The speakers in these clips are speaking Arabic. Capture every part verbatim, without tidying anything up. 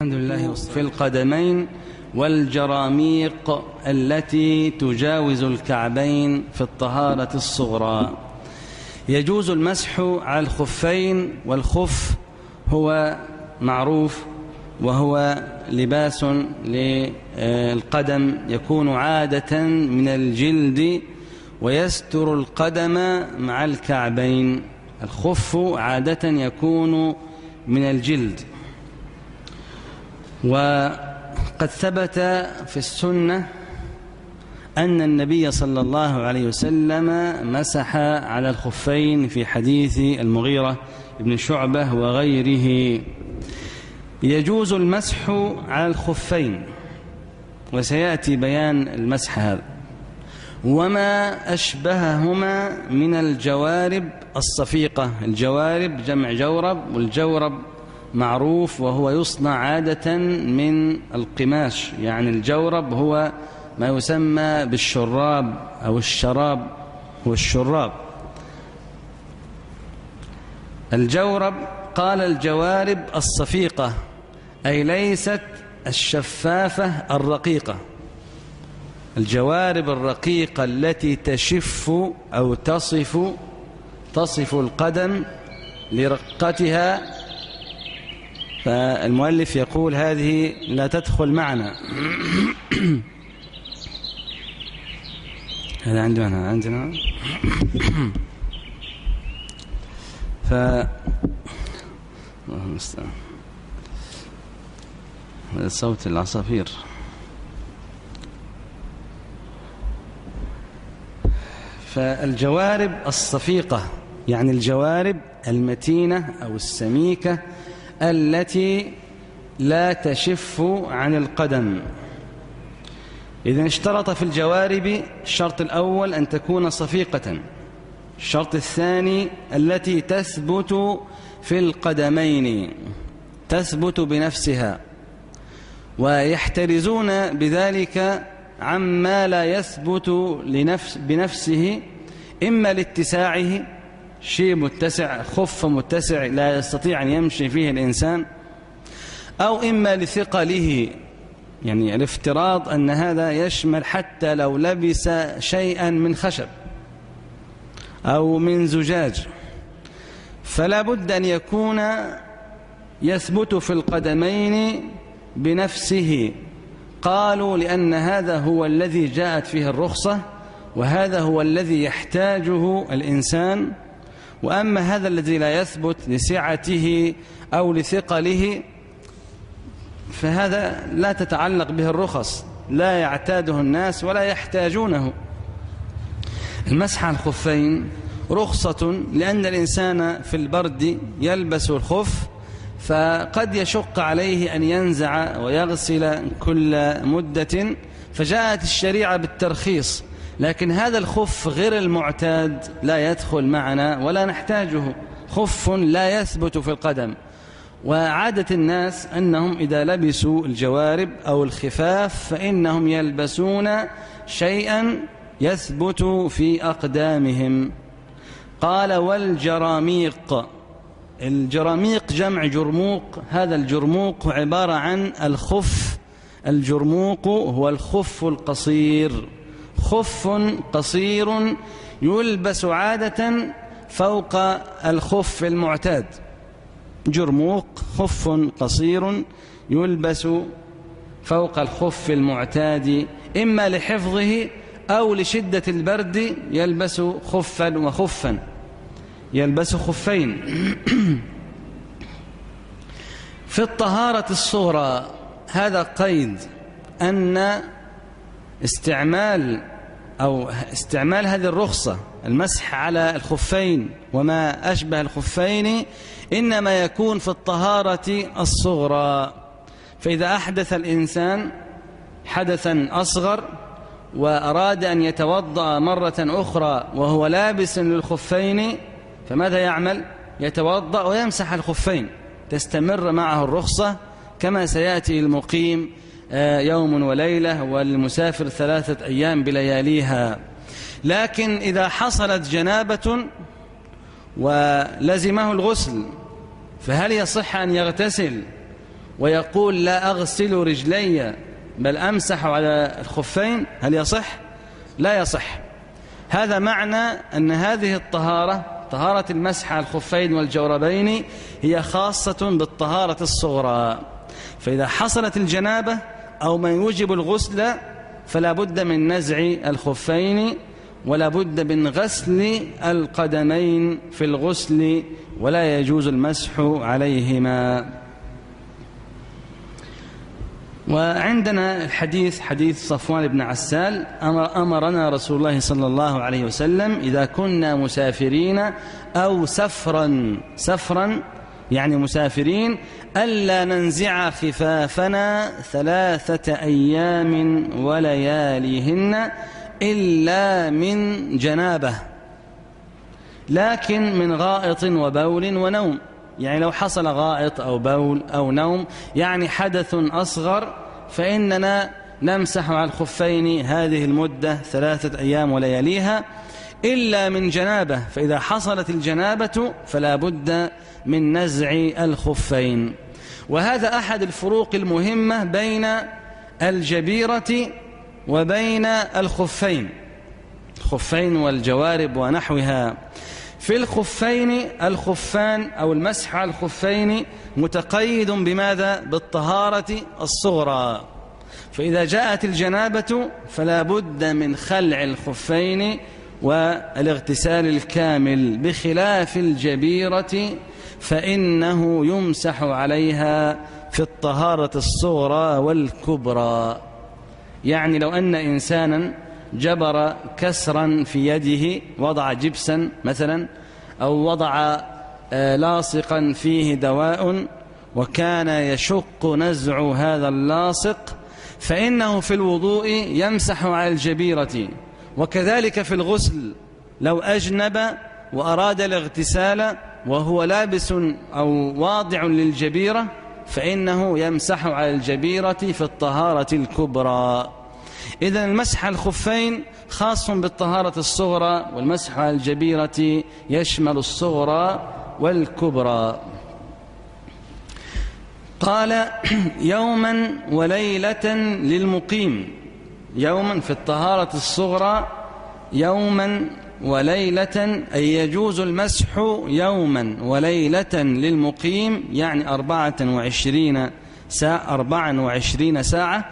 الحمد لله. في القدمين والجراميق التي تجاوز الكعبين في الطهارة الصغرى. يجوز المسح على الخفين، والخف هو معروف وهو لباس للقدم يكون عادة من الجلد ويستر القدم مع الكعبين. الخف عادة يكون من الجلد، وقد ثبت في السنة أن النبي صلى الله عليه وسلم مسح على الخفين في حديث المغيرة بن شعبة وغيره. يجوز المسح على الخفين، وسيأتي بيان المسح هذا، وما أشبههما من الجوارب الصفيقة. الجوارب جمع جورب، والجورب معروف وهو يصنع عادة من القماش، يعني الجورب هو ما يسمى بالشراب أو الشراب هو الشراب. الجورب قال الجوارب الصفيقة، أي ليست الشفافة الرقيقة. الجوارب الرقيقة التي تشف أو تصف تصف القدم لرقتها، فالمؤلف يقول هذه لا تدخل معنا. هذا عندنا عندنا ف اللهم المستعان، صوت العصافير. فالجوارب الصفيقة يعني الجوارب المتينة أو السميكة التي لا تشف عن القدم. إذن اشترط في الجوارب الشرط الأول أن تكون صفيقة، الشرط الثاني التي تثبت في القدمين، تثبت بنفسها، ويحترزون بذلك عما لا يثبت لنفس بنفسه، إما لاتساعه، شيء متسع، خف متسع لا يستطيع أن يمشي فيه الإنسان، أو إما لثقله، يعني الافتراض أن هذا يشمل حتى لو لبس شيئا من خشب أو من زجاج، فلا بد أن يكون يثبت في القدمين بنفسه. قالوا لأن هذا هو الذي جاءت فيه الرخصة، وهذا هو الذي يحتاجه الإنسان. وأما هذا الذي لا يثبت لسعته أو لثقله فهذا لا تتعلق به الرخص، لا يعتاده الناس ولا يحتاجونه. المسح على الخفين رخصة، لأن الإنسان في البرد يلبس الخف، فقد يشق عليه أن ينزع ويغسل كل مدة، فجاءت الشريعة بالترخيص. لكن هذا الخف غير المعتاد لا يدخل معنا ولا نحتاجه، خف لا يثبت في القدم. وعادة الناس أنهم إذا لبسوا الجوارب أو الخفاف فإنهم يلبسون شيئا يثبت في أقدامهم. قال والجراميق، الجراميق جمع جرموق، هذا الجرموق عبارة عن الخف. الجرموق هو الخف القصير، خف قصير يلبس عادة فوق الخف المعتاد. جرموق خف قصير يلبس فوق الخف المعتاد، إما لحفظه أو لشدة البرد يلبس خفا وخفا، يلبس خفين. في الطهارة الصغرى هذا قيد أن استعمال أو استعمال هذه الرخصة، المسح على الخفين وما أشبه الخفين، إنما يكون في الطهارة الصغرى. فإذا أحدث الإنسان حدثا أصغر وأراد أن يتوضأ مرة أخرى وهو لابس للخفين، فماذا يعمل؟ يتوضأ ويمسح الخفين، تستمر معه الرخصة كما سيأتي المقيم يوم وليلة والمسافر ثلاثة أيام بلياليها. لكن إذا حصلت جنابة ولزمه الغسل فهل يصح أن يغتسل ويقول لا أغسل رجلي بل أمسح على الخفين، هل يصح؟ لا يصح. هذا معنى أن هذه الطهارة، طهارة المسح على الخفين والجوربين، هي خاصة بالطهارة الصغرى. فإذا حصلت الجنابة أو ما يوجب الغسل فلا بد من نزع الخفين ولا بد من غسل القدمين في الغسل، ولا يجوز المسح عليهما. وعندنا الحديث حديث صفوان بن عسال: أمرنا رسول الله صلى الله عليه وسلم إذا كنا مسافرين أو سفرا سفرا يعني مسافرين ألا ننزع خفافنا ثلاثة أيام ولياليهن إلا من جنابه، لكن من غائط وبول ونوم. يعني لو حصل غائط أو بول أو نوم يعني حدث أصغر فإننا نمسح على الخفين هذه المدة ثلاثة أيام ولياليها، إلا من جنابه، فإذا حصلت الجنابة فلا بد من نزع الخفين. وهذا أحد الفروق المهمة بين الجبيرة وبين الخفين، الخفين والجوارب ونحوها. في الخفين الخفان أو المسح على الخفين متقيد بماذا؟ بالطهارة الصغرى، فإذا جاءت الجنابة فلا بد من خلع الخفين والاغتسال الكامل، بخلاف الجبيرة فإنه يمسح عليها في الطهارة الصغرى والكبرى. يعني لو أن إنسانا جبر كسرا في يده، وضع جبسا مثلا أو وضع لاصقا فيه دواء وكان يشق نزع هذا اللاصق، فإنه في الوضوء يمسح على الجبيرة. وكذلك في الغسل لو أجنب وأراد الاغتسال وهو لابس أو واضع للجبيرة فإنه يمسح على الجبيرة في الطهارة الكبرى. إذن المسح على الخفين خاص بالطهارة الصغرى، والمسح على الجبيرة يشمل الصغرى والكبرى. قال: يوما وليلة للمقيم. يوما في الطهارة الصغرى يوما وليلة، أي يجوز المسح يوما وليلة للمقيم، يعني أربعة وعشرين ساعة, أربعة وعشرين ساعة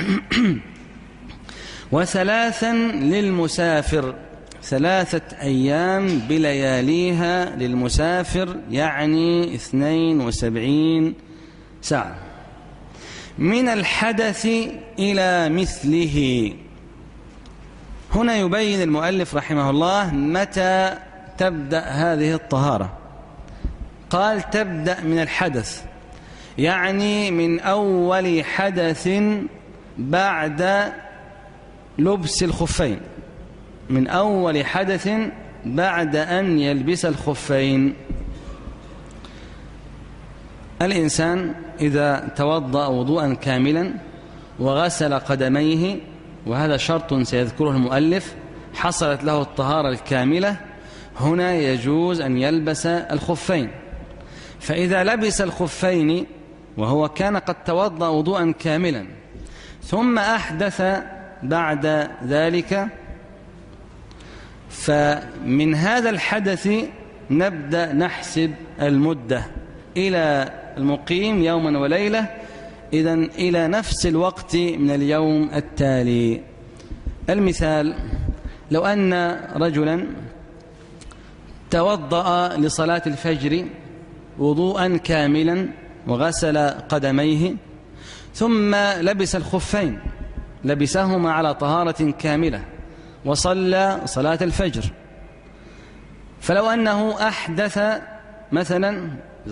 وثلاثا للمسافر، ثلاثة أيام بلياليها للمسافر، يعني اثنين وسبعين ساعة. من الحدث إلى مثله. هنا يبين المؤلف رحمه الله متى تبدأ هذه الطهارة. قال: تبدأ من الحدث، يعني من أول حدث بعد لبس الخفين، من أول حدث بعد أن يلبس الخفين. الإنسان إذا توضأ وضوءا كاملا وغسل قدميه، وهذا شرط سيذكره المؤلف، حصلت له الطهارة الكاملة، هنا يجوز أن يلبس الخفين. فإذا لبس الخفين وهو كان قد توضأ وضوءا كاملا ثم أحدث بعد ذلك، فمن هذا الحدث نبدأ نحسب المدة إلى المقيم يوما وليلة، إذن إلى نفس الوقت من اليوم التالي. المثال: لو أن رجلا توضأ لصلاة الفجر وضوءا كاملا وغسل قدميه ثم لبس الخفين، لبسهما على طهارة كاملة وصلى صلاة الفجر، فلو أنه أحدث مثلا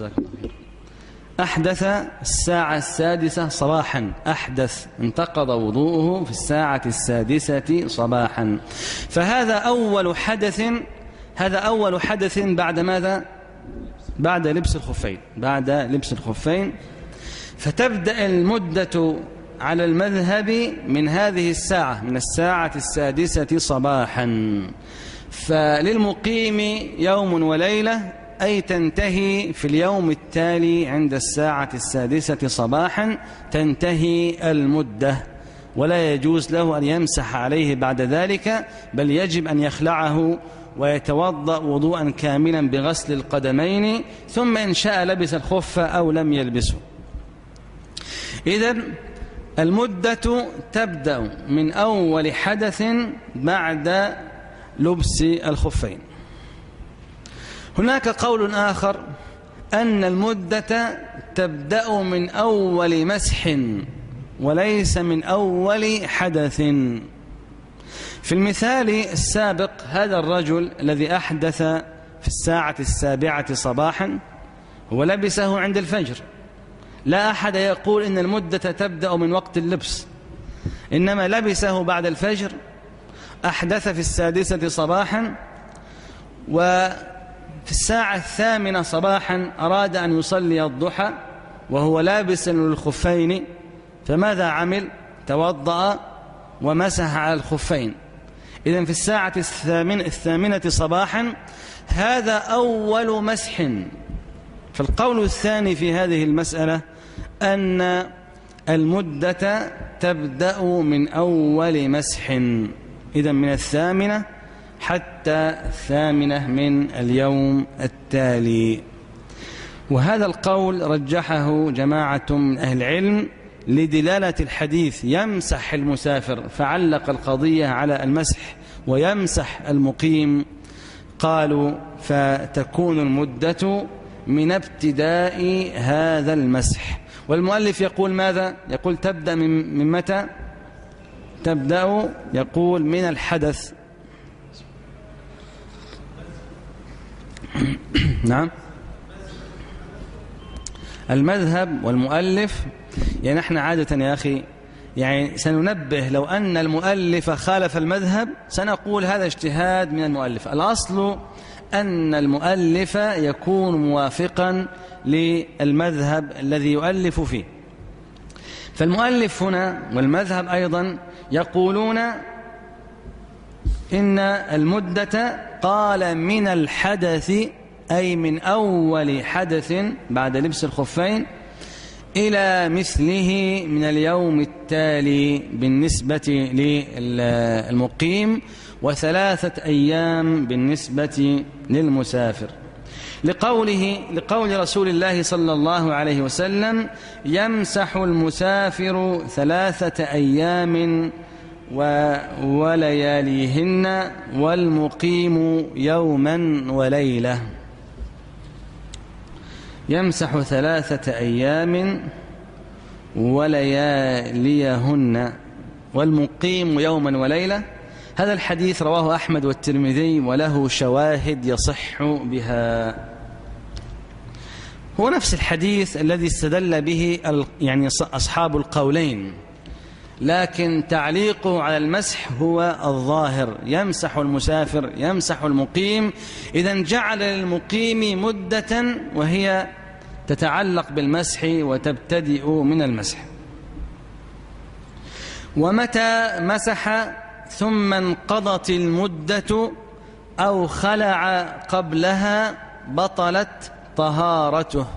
أحدث الساعة السادسة صباحا، أحدث انتقض وضوءه في الساعة السادسة صباحا، فهذا أول حدث، هذا أول حدث بعد ماذا؟ بعد لبس الخفين، بعد لبس الخفين. فتبدأ المدة على المذهب من هذه الساعة، من الساعة السادسة صباحا. فللمقيم يوم وليلة أي تنتهي في اليوم التالي عند الساعة السادسة صباحا تنتهي المدة، ولا يجوز له أن يمسح عليه بعد ذلك، بل يجب أن يخلعه ويتوضأ وضوءا كاملا بغسل القدمين، ثم إن شاء لبس الخف أو لم يلبسه. إذن المدة تبدأ من أول حدث بعد لبس الخفين. هناك قول آخر أن المدة تبدأ من أول مسح وليس من أول حدث. في المثال السابق هذا الرجل الذي أحدث في الساعة السابعة صباحا هو لبسه عند الفجر، لا أحد يقول إن المدة تبدأ من وقت اللبس، إنما لبسه بعد الفجر، أحدث في السادسة صباحا، وفي الساعة الثامنة صباحا أراد أن يصلي الضحى وهو لابس للخفين، فماذا عمل؟ توضأ ومسح على الخفين. إذن في الساعة الثامنة, الثامنة صباحا هذا أول مسح. فالقول الثاني في هذه المسألة أن المدة تبدأ من أول مسح، إذن من الثامنة حتى الثامنة من اليوم التالي. وهذا القول رجحه جماعة من أهل العلم لدلالة الحديث يمسح المسافر، فعلق القضية على المسح ويمسح المقيم، قالوا فتكون المدة من ابتداء هذا المسح. والمؤلف يقول ماذا؟ يقول تبدأ من, من متى؟ تبدأ يقول من الحدث. نعم، المذهب والمؤلف، يعني نحن عادة يا أخي يعني سننبه لو أن المؤلف خالف المذهب سنقول هذا اجتهاد من المؤلف. الأصل أن المؤلف يكون موافقا للمذهب الذي يؤلف فيه. فالمؤلف هنا والمذهب أيضا يقولون إن المدة قال من الحدث، أي من أول حدث بعد لبس الخفين إلى مثله من اليوم التالي بالنسبة للمقيم، وثلاثة أيام بالنسبة للمسافر، لقوله لقول رسول الله صلى الله عليه وسلم يمسح المسافر ثلاثة أيام ولياليهن والمقيم يوما وليلة. يمسح ثلاثة أيام ولياليهن والمقيم يوما وليلة. هذا الحديث رواه أحمد والترمذي وله شواهد يصح بها. هو نفس الحديث الذي استدل به يعني أصحاب القولين، لكن تعليقه على المسح هو الظاهر، يمسح المسافر يمسح المقيم. إذن جعل للمقيم مدة وهي تتعلق بالمسح وتبتدئ من المسح. ومتى مسح ثم انقضت المدة أو خلع قبلها بطلت طهارته.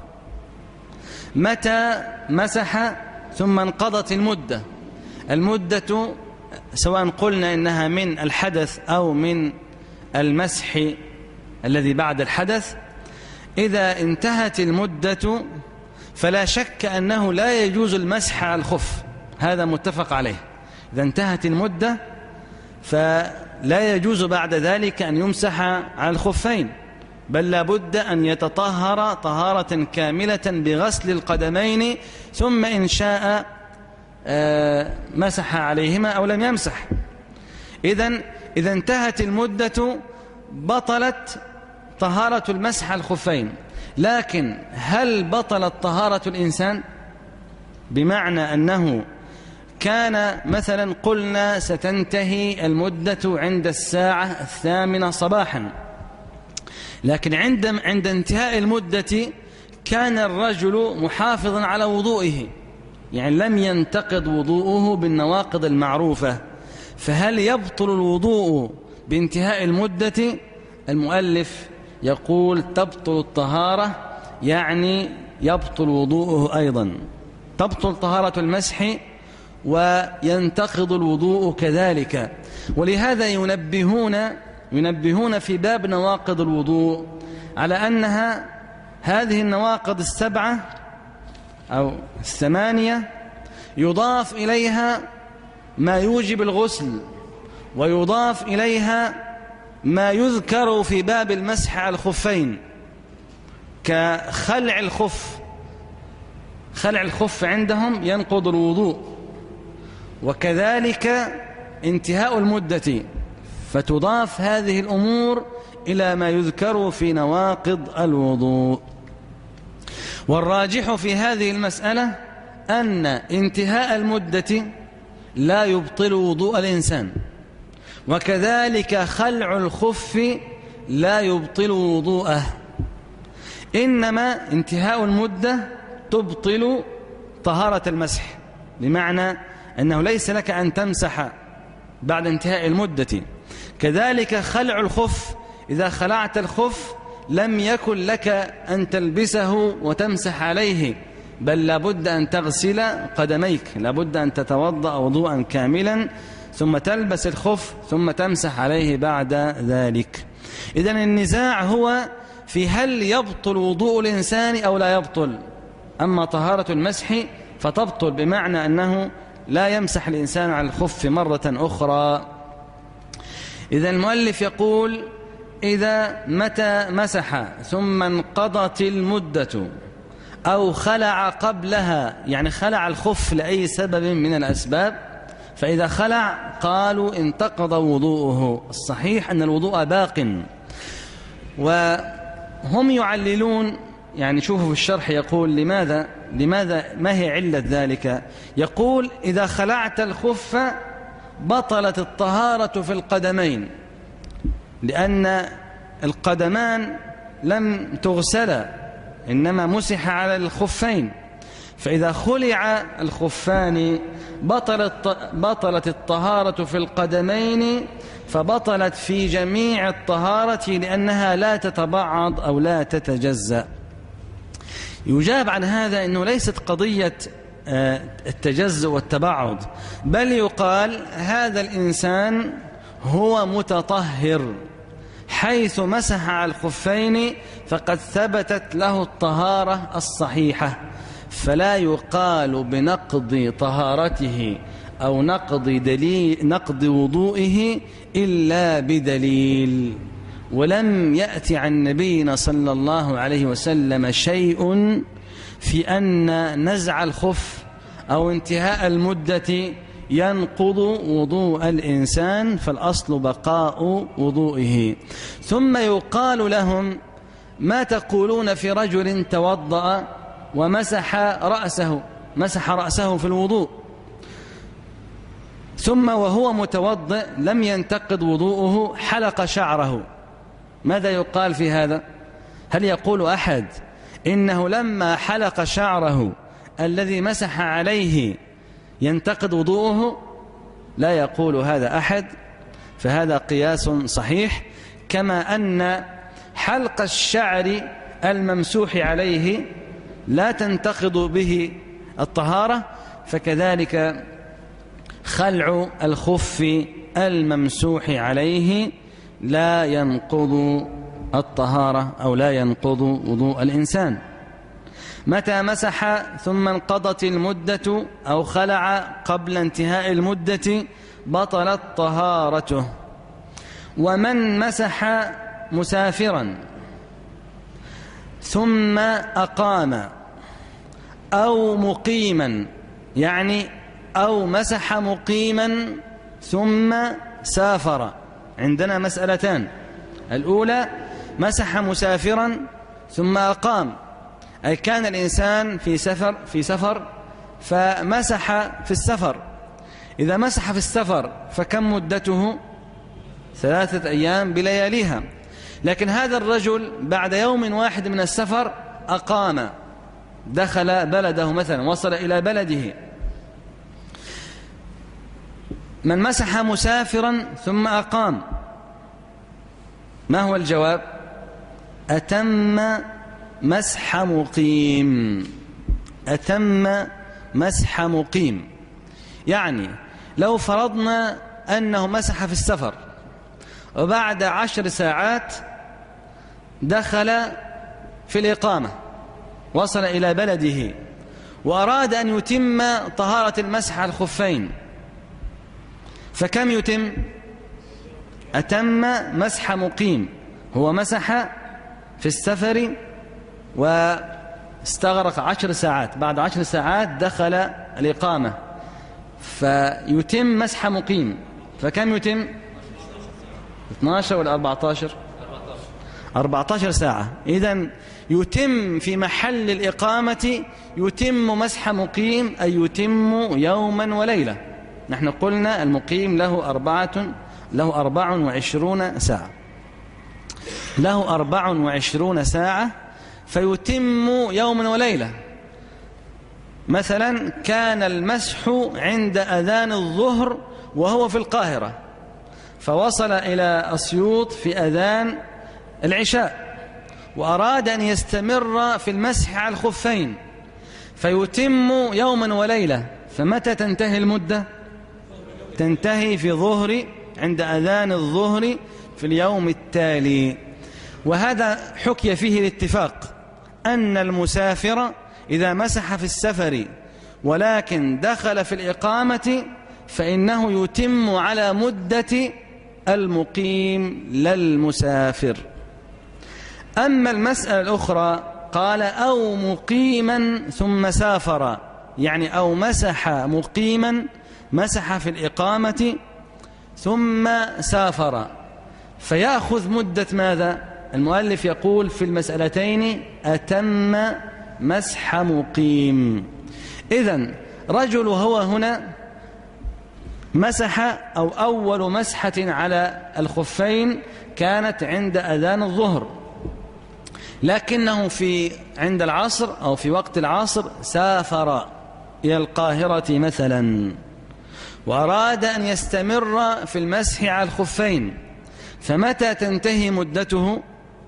متى مسح ثم انقضت المدة، المدة سواء قلنا إنها من الحدث أو من المسح الذي بعد الحدث، إذا انتهت المدة فلا شك أنه لا يجوز المسح على الخف، هذا متفق عليه. إذا انتهت المدة فلا يجوز بعد ذلك أن يمسح على الخفين، بل لابد أن يتطهر طهارة كاملة بغسل القدمين، ثم إن شاء مسح عليهما أو لم يمسح. إذن إذا انتهت المدة بطلت طهارة المسح على الخفين. لكن هل بطلت طهارة الإنسان؟ بمعنى أنه كان مثلا قلنا ستنتهي المدة عند الساعة الثامنة صباحا، لكن عند عند انتهاء المدة كان الرجل محافظا على وضوئه، يعني لم ينتقض وضوءه بالنواقض المعروفة، فهل يبطل الوضوء بانتهاء المدة؟ المؤلف يقول تبطل الطهارة، يعني يبطل وضوءه أيضا، تبطل طهارة المسح وينتقض الوضوء كذلك. ولهذا ينبهون ينبهون في باب نواقض الوضوء على أنها هذه النواقض السبعة أو الثمانية يضاف إليها ما يوجب الغسل، ويضاف إليها ما يذكر في باب المسح على الخفين كخلع الخف. خلع الخف عندهم ينقض الوضوء، وكذلك انتهاء المدة، فتضاف هذه الأمور إلى ما يذكر في نواقض الوضوء. والراجح في هذه المسألة أن انتهاء المدة لا يبطل وضوء الإنسان، وكذلك خلع الخف لا يبطل وضوءه، إنما انتهاء المدة تبطل طهارة المسح، بمعنى أنه ليس لك أن تمسح بعد انتهاء المدة. كذلك خلع الخف، إذا خلعت الخف لم يكن لك أن تلبسه وتمسح عليه، بل لابد أن تغسل قدميك، لابد أن تتوضأ وضوءا كاملا ثم تلبس الخف ثم تمسح عليه بعد ذلك. إذن النزاع هو في هل يبطل وضوء الإنسان أو لا يبطل. أما طهارة المسح فتبطل، بمعنى أنه لا يمسح الإنسان على الخف مرة أخرى. إذا المؤلف يقول إذا متى مسح ثم انقضت المدة أو خلع قبلها، يعني خلع الخف لأي سبب من الأسباب، فإذا خلع قالوا انتقض وضوءه. الصحيح أن الوضوء باق. وهم يعللون، يعني شوفوا في الشرح يقول لماذا لماذا ما هي علة ذلك. يقول إذا خلعت الخف بطلت الطهارة في القدمين، لأن القدمان لم تغسلا، إنما مسح على الخفين، فإذا خلع الخفان بطلت, بطلت الطهارة في القدمين، فبطلت في جميع الطهارة لأنها لا تتبعض أو لا تتجزأ. يجاب عن هذا أنه ليست قضية التجزؤ والتبعض، بل يقال هذا الإنسان هو متطهر، حيث مسح على الخفين فقد ثبتت له الطهارة الصحيحة، فلا يقال بنقض طهارته أو نقض دليل نقض وضوئه إلا بدليل. ولم يأتي عن نبينا صلى الله عليه وسلم شيء في أن نزع الخف أو انتهاء المدة ينقض وضوء الإنسان، فالأصل بقاء وضوئه. ثم يقال لهم ما تقولون في رجل توضأ ومسح رأسه مسح رأسه في الوضوء، ثم وهو متوضئ لم ينتقض وضوءه حلق شعره، ماذا يقال في هذا؟ هل يقول أحد إنه لما حلق شعره الذي مسح عليه ينتقض وضوءه؟ لا يقول هذا أحد، فهذا قياس صحيح. كما أن حلق الشعر الممسوح عليه لا تنتقض به الطهارة، فكذلك خلع الخف الممسوح عليه لا ينقض الطهارة أو لا ينقض وضوء الإنسان. متى مسح ثم انقضت المدة أو خلع قبل انتهاء المدة بطلت طهارته. ومن مسح مسافرا ثم أقام أو مقيما، يعني أو مسح مقيما ثم سافر، عندنا مسألتان. الأولى مسح مسافرا ثم أقام، أي كان الإنسان في سفر في سفر فمسح في السفر. إذا مسح في السفر فكم مدته؟ ثلاثة أيام بلياليها. لكن هذا الرجل بعد يوم واحد من السفر أقام، دخل بلده مثلا، وصل إلى بلده. من مسح مسافرا ثم أقام، ما هو الجواب؟ أتم مسح مقيم. أتم مسح مقيم يعني لو فرضنا أنه مسح في السفر وبعد عشر ساعات دخل في الإقامة، وصل إلى بلده وأراد أن يتم طهارة المسح على الخفين، فكم يتم؟ أتم مسح مقيم. هو مسح في السفر واستغرق عشر ساعات، بعد عشر ساعات دخل الإقامة فيتم مسح مقيم، فكم يتم؟ اثني عشر ولا أربعة عشر؟ أربعة عشر ساعة. إذن يتم في محل الإقامة يتم مسح مقيم، أي يتم يوما وليلة. نحن قلنا المقيم له أربعة له أربع وعشرون ساعة له أربع وعشرون ساعة فيتم يوما وليلة. مثلا كان المسح عند أذان الظهر وهو في القاهرة، فوصل إلى أسيوط في أذان العشاء وأراد أن يستمر في المسح على الخفين، فيتم يوما وليلة. فمتى تنتهي المدة؟ تنتهي في ظهر عند أذان الظهر في اليوم التالي. وهذا حكي فيه الاتفاق أن المسافر إذا مسح في السفر ولكن دخل في الإقامة فإنه يتم على مدة المقيم للمسافر. أما المسألة الأخرى قال أو مقيما ثم سافر، يعني أو مسح مقيما، مسح في الإقامة ثم سافر، فيأخذ مدة ماذا؟ المؤلف يقول في المسألتين أتم مسح مقيم. إذن رجل هو هنا مسح أو أول مسحة على الخفين كانت عند أذان الظهر، لكنه في عند العصر أو في وقت العصر سافر إلى القاهرة مثلا وأراد أن يستمر في المسح على الخفين، فمتى تنتهي مدته؟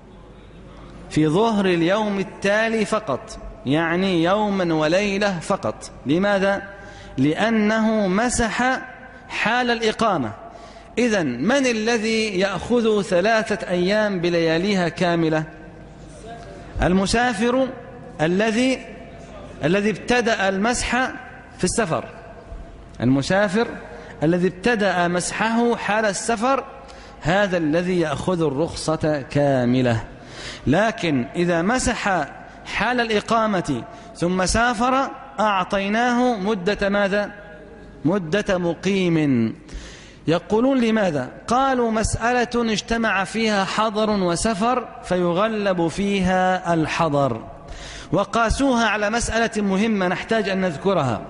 في ظهر اليوم التالي فقط، يعني يوما وليلة فقط. لماذا؟ لأنه مسح حال الإقامة. إذن من الذي يأخذ ثلاثة أيام بلياليها كاملة؟ المسافر الذي الذي ابتدأ المسح في السفر. المسافر الذي ابتدأ مسحه حال السفر هذا الذي يأخذ الرخصة كاملة. لكن إذا مسح حال الإقامة ثم سافر أعطيناه مدة ماذا؟ مدة مقيم. يقولون لماذا؟ قالوا مسألة اجتمع فيها حضر وسفر فيغلب فيها الحضر، وقاسوها على مسألة مهمة نحتاج أن نذكرها،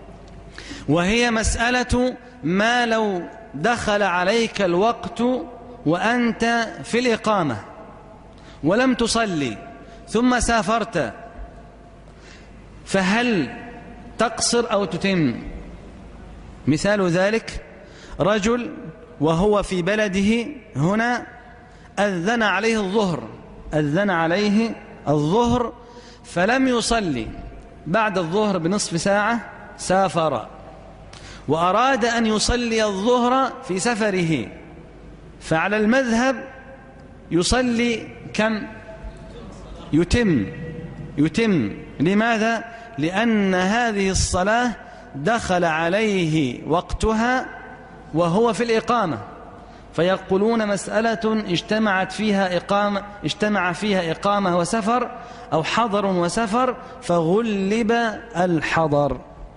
وهي مسألة ما لو دخل عليك الوقت وأنت في الإقامة ولم تصلي ثم سافرت، فهل تقصر أو تتم؟ مثال ذلك رجل وهو في بلده هنا أذن عليه الظهر أذن عليه الظهر فلم يصلي، بعد الظهر بنصف ساعة سافر وأراد أن يصلي الظهر في سفره، فعلى المذهب يصلي كم؟ يتم يتم لماذا؟ لأن هذه الصلاة دخل عليه وقتها وهو في الإقامة. فيقولون مسألة اجتمعت فيها إقامة اجتمع فيها إقامة وسفر أو حضر وسفر فغلب الحضر.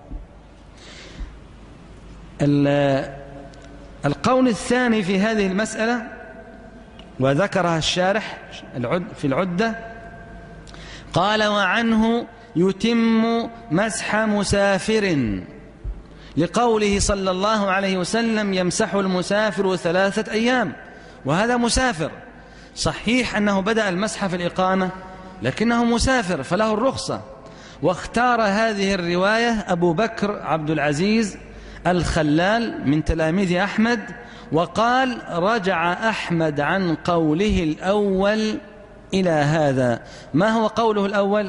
القول الثاني في هذه المسألة وذكرها الشارح في العدة قال وعنه يتم مسح مسافر لقوله صلى الله عليه وسلم يمسح المسافر ثلاثة أيام، وهذا مسافر صحيح أنه بدأ المسح في الإقامة لكنه مسافر فله الرخصة. واختار هذه الرواية أبو بكر عبد العزيز الخلال من تلاميذ أحمد، وقال رجع أحمد عن قوله الأول إلى هذا. ما هو قوله الأول؟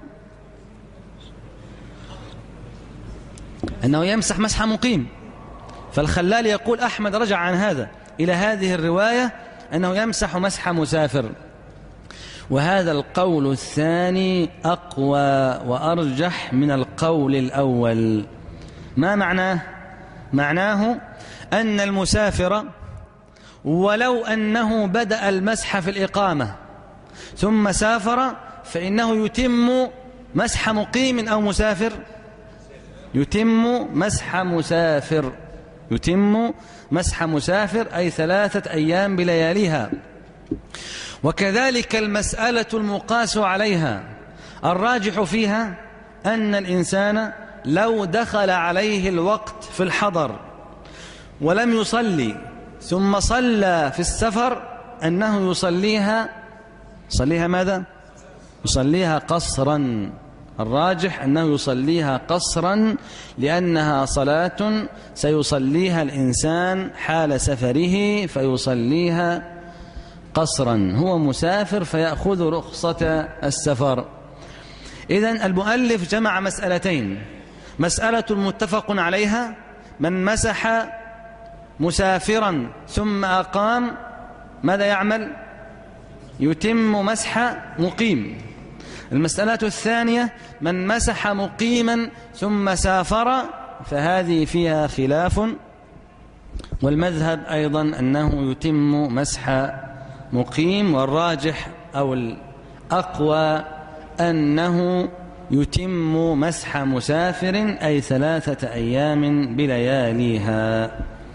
أنه يمسح مسح مقيم. فالخلال يقول أحمد رجع عن هذا إلى هذه الرواية أنه يمسح مسح مسافر، وهذا القول الثاني أقوى وأرجح من القول الأول. ما معناه؟ معناه أن المسافر ولو أنه بدأ المسح في الإقامة ثم سافر فإنه يتم مسح مقيم أو مسافر، يتم مسح مسافر، يتم مسح مسافر أي ثلاثة أيام بلياليها. وكذلك المسألة المقاس عليها الراجح فيها أن الإنسان لو دخل عليه الوقت في الحضر ولم يصلي ثم صلى في السفر أنه يصليها يصليها ماذا؟ يصليها قصرا. الراجح أنه يصليها قصرا لأنها صلاة سيصليها الإنسان حال سفره فيصليها قصرا، هو مسافر فيأخذ رخصة السفر. إذن المؤلف جمع مسألتين: مسألة متفق عليها من مسح مسافرا ثم أقام ماذا يعمل؟ يتم مسح مقيم. المسألة الثانية من مسح مقيما ثم سافر فهذه فيها خلاف، والمذهب أيضا أنه يتم مسح مقيم، والراجح أو الأقوى أنه يتم مسح مسافر أي ثلاثة أيام بلياليها.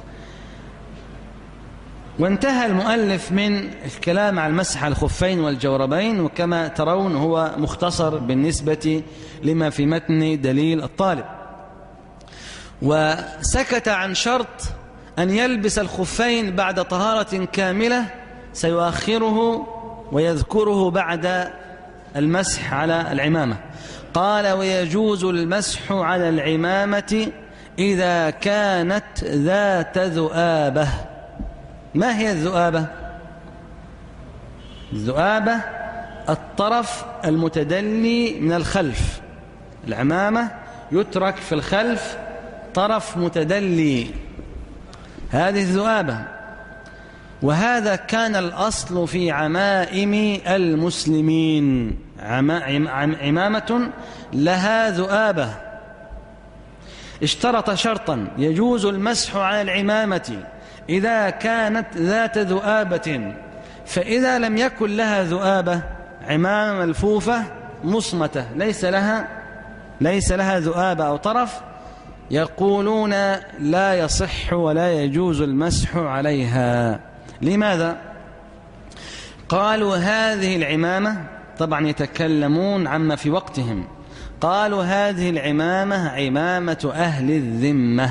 وانتهى المؤلف من الكلام عن مسح الخفين والجوربين، وكما ترون هو مختصر بالنسبة لما في متن دليل الطالب، وسكت عن شرط أن يلبس الخفين بعد طهارة كاملة سيؤخره ويذكره بعد المسح على العمامة. قال: ويجوز المسح على العمامة إذا كانت ذات ذؤابة. ما هي الذؤابة؟ الذؤابة الطرف المتدلي من الخلف. العمامة يترك في الخلف طرف متدلي، هذه الذؤابة. وهذا كان الأصل في عمائم المسلمين، عمامة لها ذؤابة. اشترط شرطا: يجوز المسح على العمامة إذا كانت ذات ذؤابة، فإذا لم يكن لها ذؤابة، عمامة ملفوفة مصمتة ليس لها ليس لها ذؤابة أو طرف، يقولون لا يصح ولا يجوز المسح عليها. لماذا؟ قالوا هذه العمامة، طبعا يتكلمون عما في وقتهم، قالوا هذه العمامة عمامة أهل الذمة،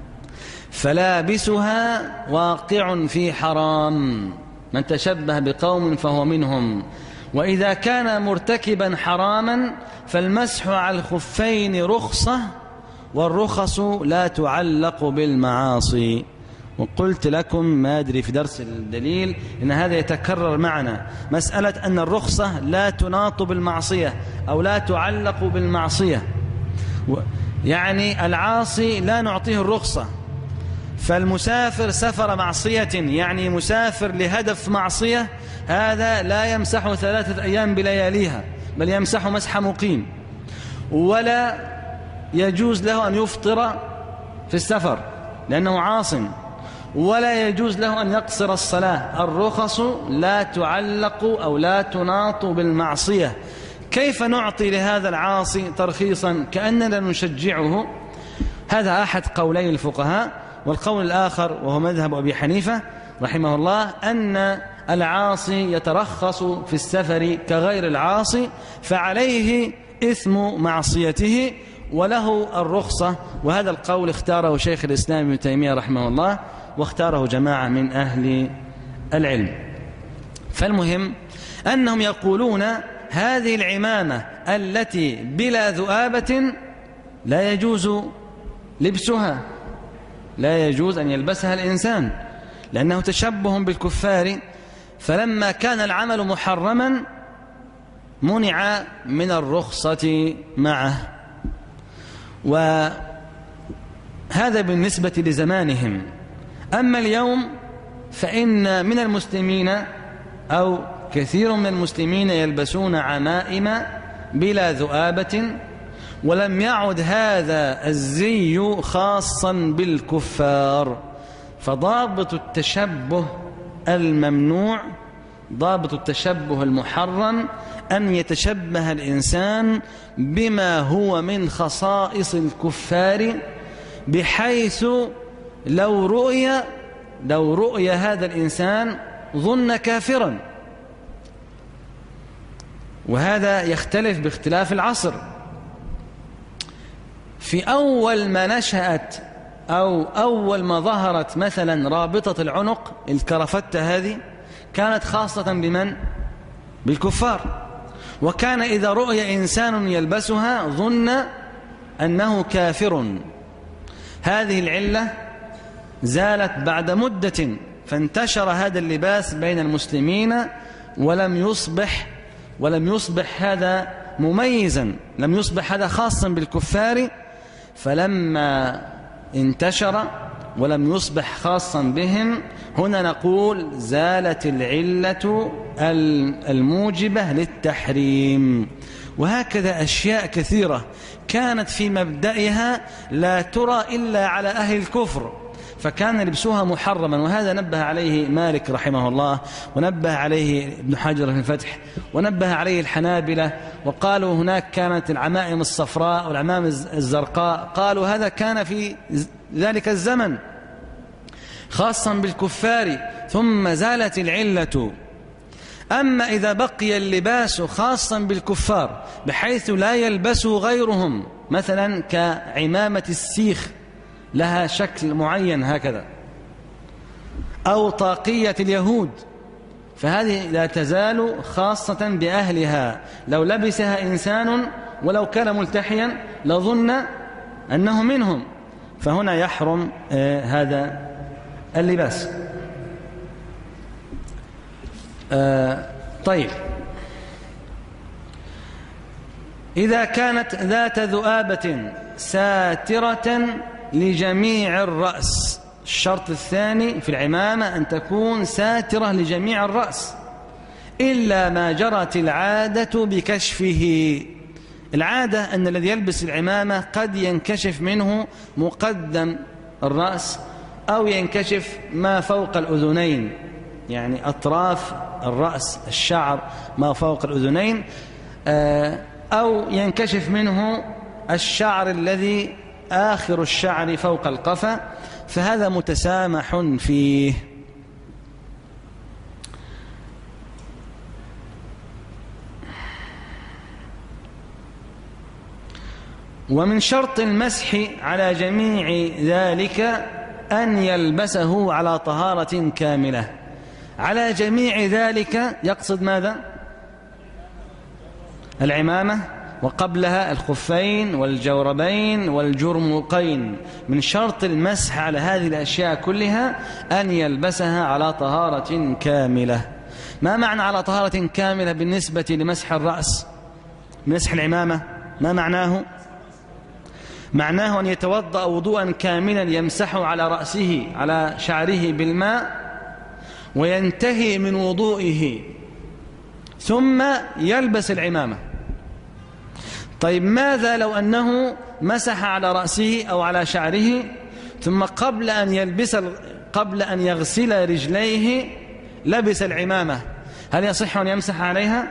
فلابسها واقع في حرام، من تشبه بقوم فهو منهم. وإذا كان مرتكبا حراما فالمسح على الخفين رخصة، والرخص لا تعلق بالمعاصي. وقلت لكم ما أدري في درس الدليل إن هذا يتكرر معنا، مسألة أن الرخصة لا تناط بالمعصية أو لا تعلق بالمعصية، يعني العاصي لا نعطيه الرخصة. فالمسافر سفر معصية، يعني مسافر لهدف معصية، هذا لا يمسح ثلاثة أيام بلياليها، بل يمسح مسح مقيم. ولا يجوز له أن يفطر في السفر لأنه عاص، ولا يجوز له أن يقصر الصلاة. الرخص لا تعلق أو لا تناط بالمعصية. كيف نعطي لهذا العاصي ترخيصا كأننا نشجعه؟ هذا أحد قولي الفقهاء. والقول الآخر وهو مذهب أبي حنيفة رحمه الله أن العاصي يترخص في السفر كغير العاصي، فعليه إثم معصيته وله الرخصة. وهذا القول اختاره شيخ الإسلام ابن تيمية رحمه الله، واختاره جماعة من أهل العلم. فالمهم أنهم يقولون هذه العمامة التي بلا ذؤابة لا يجوز لبسها، لا يجوز أن يلبسها الإنسان، لأنه تشبه بالكفار فلما كان العمل محرما منع من الرخصة معه. وهذا بالنسبة لزمانهم. أما اليوم فإن من المسلمين أو كثير من المسلمين يلبسون عمائم بلا ذؤابة، ولم يعد هذا الزي خاصا بالكفار. فضابط التشبه الممنوع، ضابط التشبه المحرم، أن يتشبه الإنسان بما هو من خصائص الكفار، بحيث لو رؤي لو رؤي هذا الإنسان ظن كافرا. وهذا يختلف باختلاف العصر. في أول ما نشأت أو أول ما ظهرت مثلا رابطة العنق الكرافتة هذه، كانت خاصة بمن؟ بالكفار. وكان إذا رؤي إنسان يلبسها ظن أنه كافر. هذه العلة زالت بعد مدة، فانتشر هذا اللباس بين المسلمين، ولم يصبح ولم يصبح هذا مميزا، لم يصبح هذا خاصا بالكفار. فلما انتشر ولم يصبح خاصا بهم، هنا نقول زالت العلة الموجبة للتحريم. وهكذا أشياء كثيرة كانت في مبدئها لا ترى إلا على أهل الكفر، فكان لبسها محرما. وهذا نبه عليه مالك رحمه الله، ونبه عليه ابن حجر في الفتح، ونبه عليه الحنابلة. وقالوا هناك كانت العمائم الصفراء والعمائم الزرقاء، قالوا هذا كان في ذلك الزمن خاصا بالكفار، ثم زالت العلة. أما إذا بقي اللباس خاصا بالكفار بحيث لا يلبسه غيرهم، مثلا كعمامة السيخ لها شكل معين هكذا، أو طاقية اليهود، فهذه لا تزال خاصة بأهلها. لو لبسها إنسان ولو كان ملتحيا لظن أنه منهم، فهنا يحرم آه هذا اللباس. آه طيب، إذا كانت ذات ذؤابة ساترة لجميع الرأس، الشرط الثاني في العمامة أن تكون ساترة لجميع الرأس، إلا ما جرت العادة بكشفه. العادة أن الذي يلبس العمامة قد ينكشف منه مقدم الرأس، أو ينكشف ما فوق الأذنين، يعني أطراف الرأس، الشعر ما فوق الأذنين، أو ينكشف منه الشعر الذي آخر الشعر فوق القفا، فهذا متسامح فيه. ومن شرط المسح على جميع ذلك أن يلبسه على طهارة كاملة. على جميع ذلك يقصد ماذا؟ العمامة، وقبلها الخفين والجوربين والجرموقين. من شرط المسح على هذه الأشياء كلها أن يلبسها على طهارة كاملة. ما معنى على طهارة كاملة بالنسبة لمسح الرأس؟ مسح العمامة ما معناه؟ معناه أن يتوضأ وضوءا كاملا يمسحه على رأسه على شعره بالماء، وينتهي من وضوئه ثم يلبس العمامة. طيب ماذا لو أنه مسح على رأسه أو على شعره ثم قبل أن يلبس قبل أن يغسل رجليه لبس العمامة، هل يصح أن يمسح عليها؟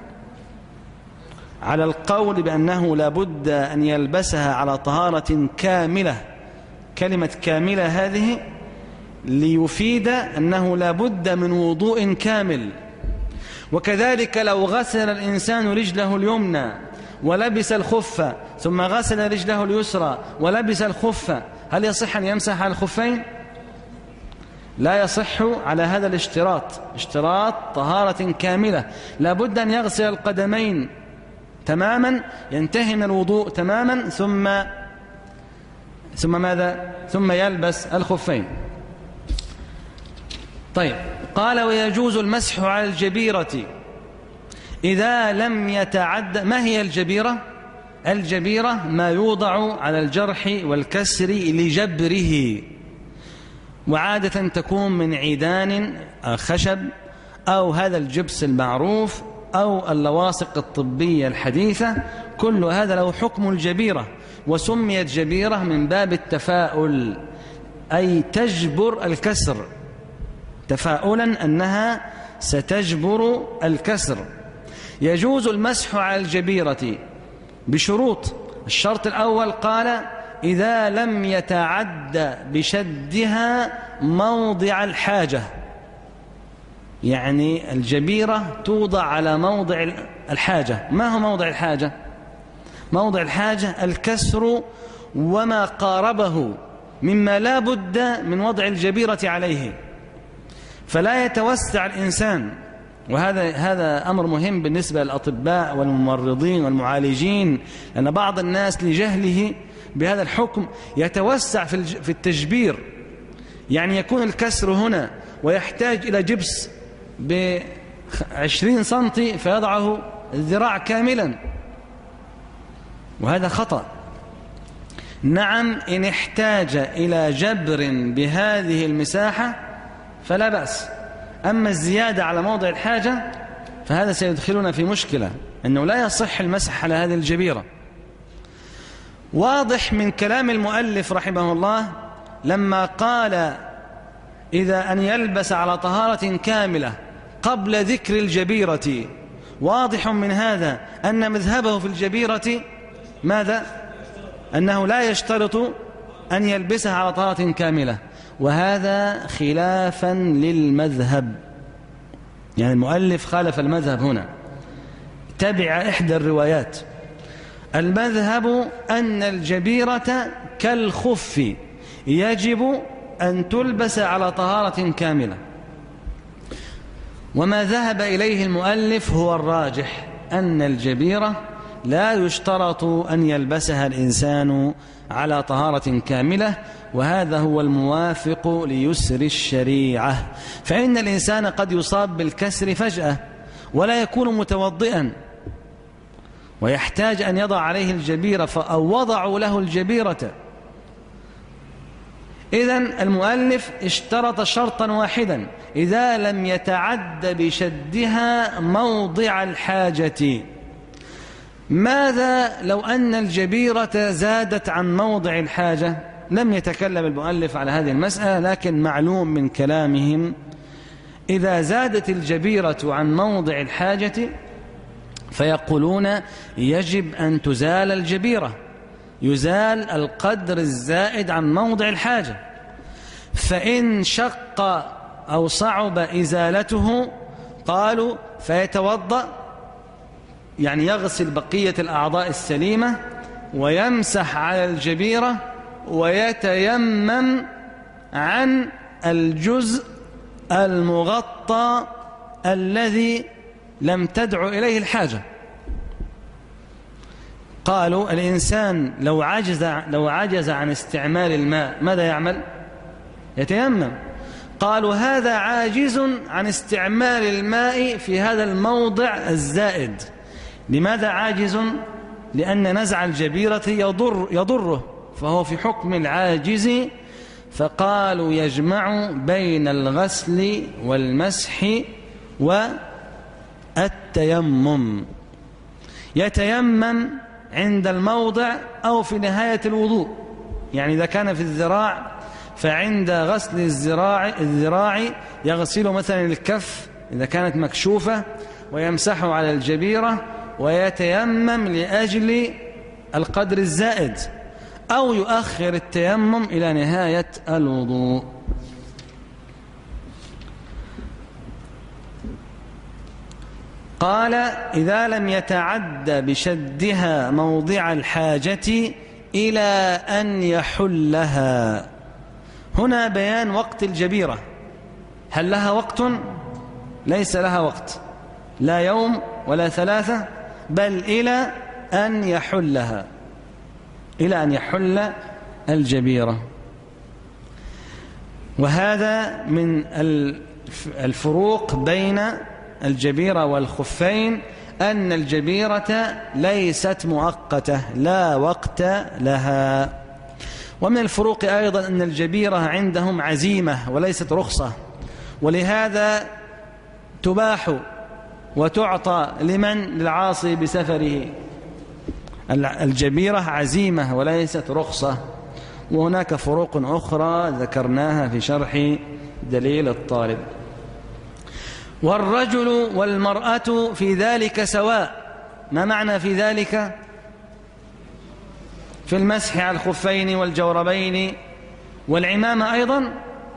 على القول بأنه لابد أن يلبسها على طهارة كاملة. كلمة كاملة هذه ليفيد أنه لابد من وضوء كامل. وكذلك لو غسل الإنسان رجله اليمنى ولبس الخف ثم غسل رجله اليسرى ولبس الخف، هل يصح أن يمسح على الخفين؟ لا يصح على هذا الاشتراط، اشتراط طهارة كاملة. لابد أن يغسل القدمين تماما، ينتهي من الوضوء تماما، ثم ثم ماذا؟ ثم يلبس الخفين. طيب، قال ويجوز المسح على الجبيرة إذا لم يتعد. ما هي الجبيرة؟ الجبيرة ما يوضع على الجرح والكسر لجبره، وعادة تكون من عيدان خشب أو هذا الجبس المعروف أو اللواصق الطبية الحديثة، كل هذا له حكم الجبيرة، وسميت جبيرة من باب التفاؤل، أي تجبر الكسر، تفاؤلا أنها ستجبر الكسر. يجوز المسح على الجبيرة بشروط. الشرط الأول قال إذا لم يتعد بشدها موضع الحاجة، يعني الجبيرة توضع على موضع الحاجة. ما هو موضع الحاجة؟ موضع الحاجة الكسر وما قاربه مما لا بد من وضع الجبيرة عليه، فلا يتوسع الإنسان. وهذا هذا أمر مهم بالنسبة للأطباء والممرضين والمعالجين، لأن بعض الناس لجهله بهذا الحكم يتوسع في التجبير، يعني يكون الكسر هنا ويحتاج إلى جبس بعشرين سنتي فيضعه الذراع كاملا، وهذا خطأ. نعم إن احتاج إلى جبر بهذه المساحة فلا بأس، أما الزيادة على موضع الحاجة فهذا سيدخلنا في مشكلة، أنه لا يصح المسح على هذه الجبيرة. واضح من كلام المؤلف رحمه الله لما قال إذا أن يلبس على طهارة كاملة قبل ذكر الجبيرة، واضح من هذا أن مذهبه في الجبيرة ماذا؟ أنه لا يشترط أن يلبسها على طهارة كاملة، وهذا خلافا للمذهب، يعني المؤلف خالف المذهب هنا، تبع إحدى الروايات. المذهب أن الجبيرة كالخف يجب أن تلبس على طهارة كاملة، وما ذهب إليه المؤلف هو الراجح، أن الجبيرة لا يشترط أن يلبسها الإنسان على طهارة كاملة، وهذا هو الموافق ليسر الشريعة. فإن الإنسان قد يصاب بالكسر فجأة ولا يكون متوضئا ويحتاج أن يضع عليه الجبيرة، أو وضعوا له الجبيرة. إذن المؤلف اشترط شرطا واحدا: إذا لم يتعد بشدها موضع الحاجة. ماذا لو أن الجبيرة زادت عن موضع الحاجة؟ لم يتكلم المؤلف على هذه المسألة، لكن معلوم من كلامهم إذا زادت الجبيرة عن موضع الحاجة فيقولون يجب أن تزال الجبيرة، يزال القدر الزائد عن موضع الحاجة. فإن شق أو صعب إزالته قالوا فيتوضأ، يعني يغسل بقية الأعضاء السليمة ويمسح على الجبيرة ويتيمم عن الجزء المغطى الذي لم تدع إليه الحاجة. قالوا الإنسان لو عجز, لو عجز عن استعمال الماء ماذا يعمل؟ يتيمم. قالوا هذا عاجز عن استعمال الماء في هذا الموضع الزائد. لماذا عاجز؟ لأن نزع الجبيرة يضر يضره، فهو في حكم العاجز. فقالوا يجمع بين الغسل والمسح والتيمم، يتيمم عند الموضع أو في نهاية الوضوء، يعني إذا كان في الذراع فعند غسل الذراع الذراع يغسل مثلا الكف إذا كانت مكشوفة ويمسح على الجبيرة ويتيمم لأجل القدر الزائد، أو يؤخر التيمم إلى نهاية الوضوء. قال إذا لم يتعد بشدها موضع الحاجة إلى أن يحلها. هنا بيان وقت الجبيرة، هل لها وقت؟ ليس لها وقت، لا يوم ولا ثلاثة، بل إلى أن يحلها، إلى أن يحل الجبيرة. وهذا من الفروق بين الجبيرة والخفين أن الجبيرة ليست مؤقتة لا وقت لها. ومن الفروق أيضا أن الجبيرة عندهم عزيمة وليست رخصة، ولهذا تباح وتعطى لمن للعاصي بسفره. الجبيرة عزيمة وليست رخصة. وهناك فروق أخرى ذكرناها في شرح دليل الطالب. والرجل والمرأة في ذلك سواء. ما معنى في ذلك؟ في المسح على الخفين والجوربين والعمامة أيضا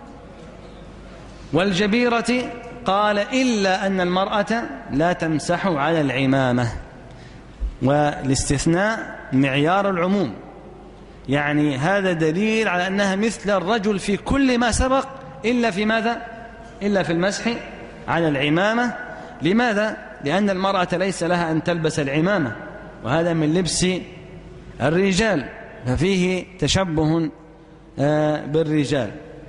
والجبيرة. قال إلا أن المرأة لا تمسح على العمامة، والاستثناء معيار العموم، يعني هذا دليل على أنها مثل الرجل في كل ما سبق إلا في ماذا؟ إلا في المسح على العمامة. لماذا؟ لأن المرأة ليس لها أن تلبس العمامة، وهذا من لبس الرجال، ففيه تشبه بالرجال.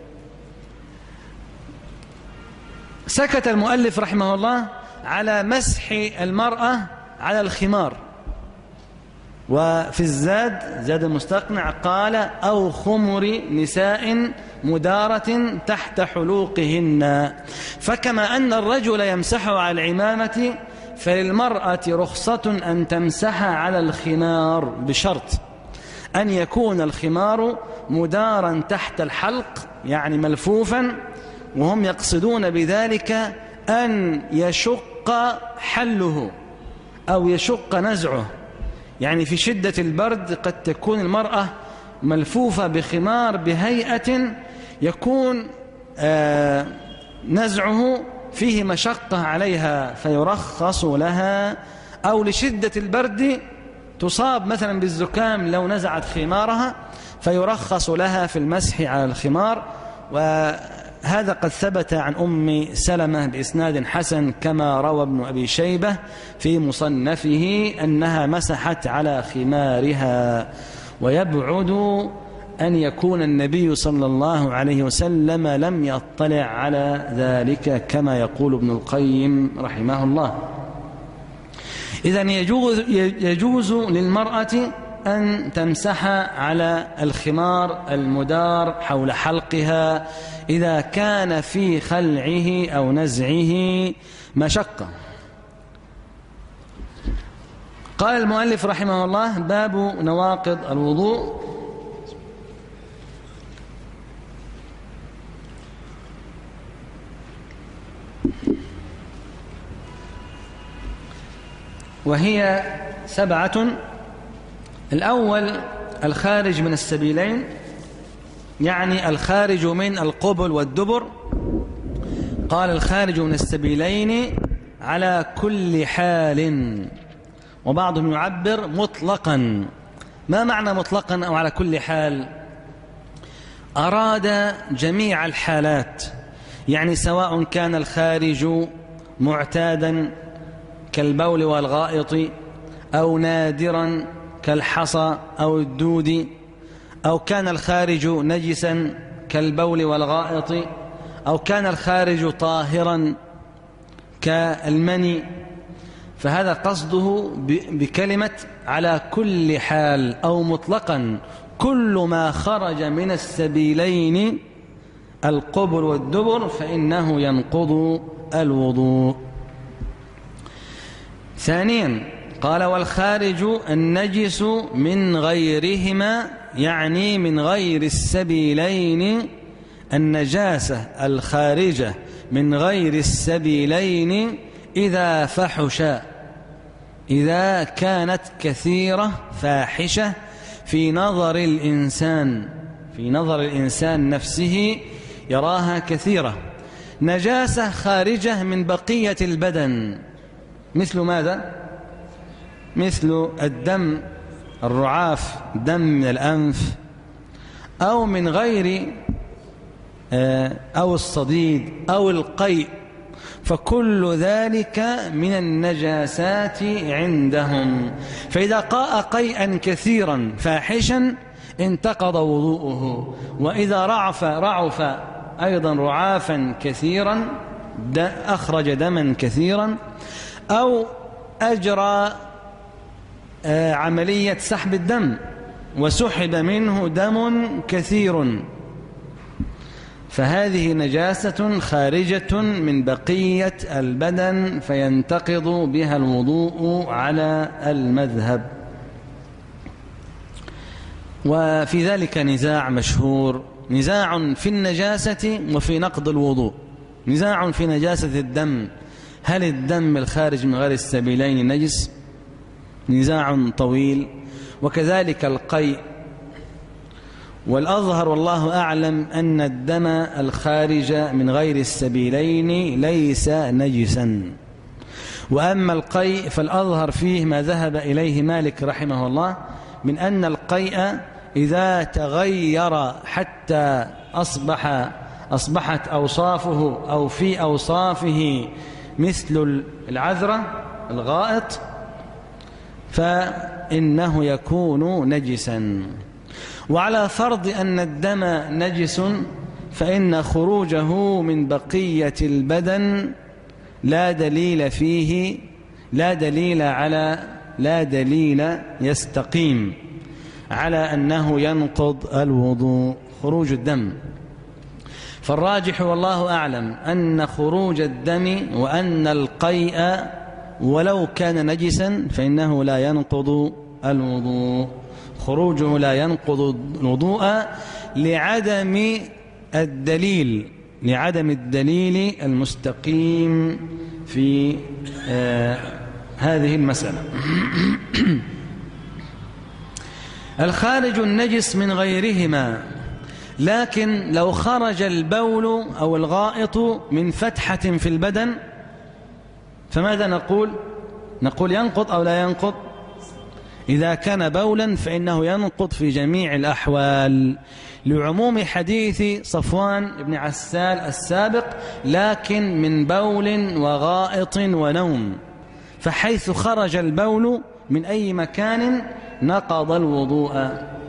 سكت المؤلف رحمه الله على مسح المرأة على الخمار. وفي الزاد زاد المستقنع قال أو خمر نساء مدارة تحت حلوقهن. فكما أن الرجل يمسح على العمامة فللمرأة رخصة أن تمسح على الخمار، بشرط أن يكون الخمار مدارا تحت الحلق، يعني ملفوفا، وهم يقصدون بذلك أن يشق حله أو يشق نزعه. يعني في شدة البرد قد تكون المرأة ملفوفة بخمار بهيئة يكون آه نزعه فيه مشقة عليها فيرخص لها، أو لشدة البرد تصاب مثلا بالزكام لو نزعت خمارها فيرخص لها في المسح على الخمار. وهذا قد ثبت عن أم سلمة بإسناد حسن كما روى ابن أبي شيبة في مصنفه أنها مسحت على خمارها. ويبعد أن يكون النبي صلى الله عليه وسلم لم يطلع على ذلك كما يقول ابن القيم رحمه الله. إذن يجوز, يجوز للمرأة أن تمسح على الخمار المدار حول حلقها إذا كان في خلعه أو نزعه مشقة. قال المؤلف رحمه الله باب نواقض الوضوء. وهي سبعة. الأول الخارج من السبيلين، يعني الخارج من القبل والدبر. قال الخارج من السبيلين على كل حال، وبعضهم يعبر مطلقا. ما معنى مطلقا أو على كل حال؟ أراد جميع الحالات، يعني سواء كان الخارج معتادا كالبول والغائط، أو نادرا كالحصى أو الدود، أو كان الخارج نجسا كالبول والغائط، أو كان الخارج طاهرا كالمني. فهذا قصده بكلمة على كل حال أو مطلقا، كل ما خرج من السبيلين القبل والدبر فإنه ينقض الوضوء. ثانيا قال والخارج النجس من غيرهما، يعني من غير السبيلين. النجاسة الخارجة من غير السبيلين إذا فحش، إذا كانت كثيرة فاحشة في نظر الإنسان، في نظر الإنسان نفسه يراها كثيرة. نجاسة خارجة من بقية البدن، مثل ماذا؟ مثل الدم، الرعاف، دم من الأنف، أو من غير أو الصديد أو القيء، فكل ذلك من النجاسات عندهم. فإذا قاء قيئا كثيرا فاحشا انتقض وضوءه، وإذا رعف رعف أيضا رعافا كثيرا أخرج دما كثيرا، أو أجرى عملية سحب الدم وسحب منه دم كثير، فهذه نجاسة خارجة من بقية البدن فينتقض بها الوضوء على المذهب. وفي ذلك نزاع مشهور، نزاع في النجاسة وفي نقض الوضوء. نزاع في نجاسة الدم، هل الدم الخارج من غير السبيلين نجس؟ نزاع طويل. وكذلك القيء، والأظهر والله أعلم أن الدم الخارج من غير السبيلين ليس نجسا. وأما القيء فالأظهر فيه ما ذهب إليه مالك رحمه الله من أن القيء إذا تغير حتى أصبح أصبحت أوصافه أو في أوصافه مثل العذرة الغائط فإنه يكون نجسا. وعلى فرض أن الدم نجس فإن خروجه من بقية البدن لا دليل فيه، لا دليل على لا دليل يستقيم على أنه ينقض الوضوء خروج الدم. فالراجح والله أعلم أن خروج الدم وأن القيء ولو كان نجسا فإنه لا ينقض الوضوء، خروجه لا ينقض الوضوء لعدم الدليل لعدم الدليل المستقيم في آه هذه المسألة. الخارج النجس من غيرهما، لكن لو خرج البول أو الغائط من فتحة في البدن فماذا نقول؟ نقول ينقض أو لا ينقض؟ إذا كان بولا فإنه ينقض في جميع الأحوال لعموم حديث صفوان بن عسال السابق، لكن من بول وغائط ونوم، فحيث خرج البول من أي مكان نقض الوضوء.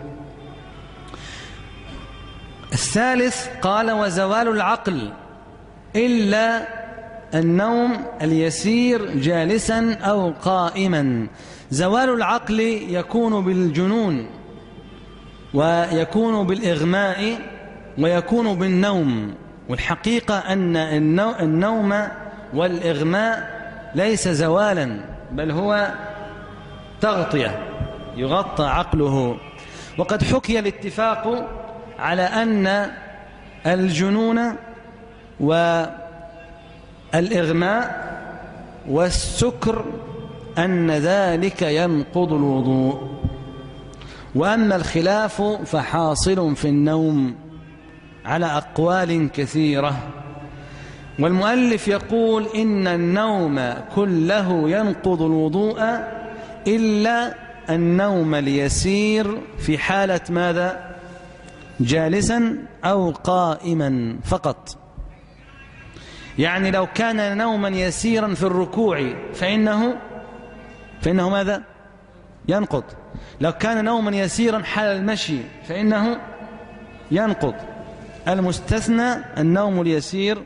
الثالث قال وزوال العقل إلا النوم اليسير جالسا أو قائما. زوال العقل يكون بالجنون ويكون بالإغماء ويكون بالنوم، والحقيقة أن النوم والإغماء ليس زوالا بل هو تغطية، يغطى عقله. وقد حكي الاتفاق على أن الجنون والإغماء والسكر أن ذلك ينقض الوضوء. وأما الخلاف فحاصل في النوم على أقوال كثيرة، والمؤلف يقول إن النوم كله ينقض الوضوء إلا النوم اليسير في حالة ماذا؟ جالسا أو قائما فقط. يعني لو كان نوما يسيرا في الركوع فإنه فإنه ماذا؟ ينقض. لو كان نوما يسيرا حال المشي فإنه ينقض. المستثنى النوم اليسير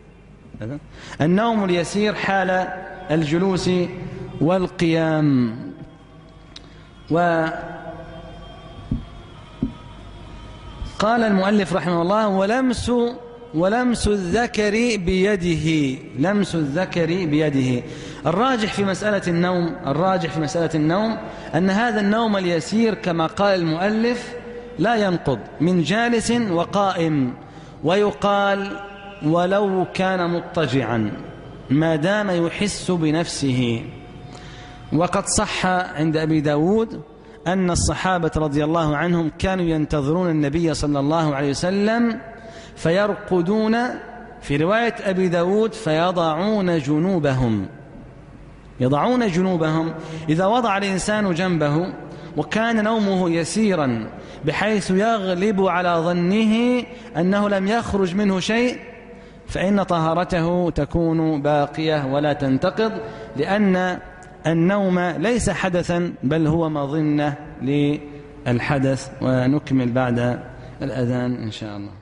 النوم اليسير حال الجلوس والقيام. وقال المؤلف رحمه الله ولمس ولمس الذكر بيده لمس الذكر بيده. الراجح في مسألة النوم الراجح في مسألة النوم أن هذا النوم اليسير كما قال المؤلف لا ينقض من جالس وقائم، ويقال ولو كان مضطجعا ما دام يحس بنفسه. وقد صح عند أبي داود أن الصحابة رضي الله عنهم كانوا ينتظرون النبي صلى الله عليه وسلم فيرقدون، في رواية أبي داود فيضعون جنوبهم يضعون جنوبهم إذا وضع الإنسان جنبه وكان نومه يسيرا بحيث يغلب على ظنه أنه لم يخرج منه شيء فإن طهارته تكون باقية ولا تنتقض، لأن النوم ليس حدثا بل هو مظنة للحدث. ونكمل بعد الأذان إن شاء الله.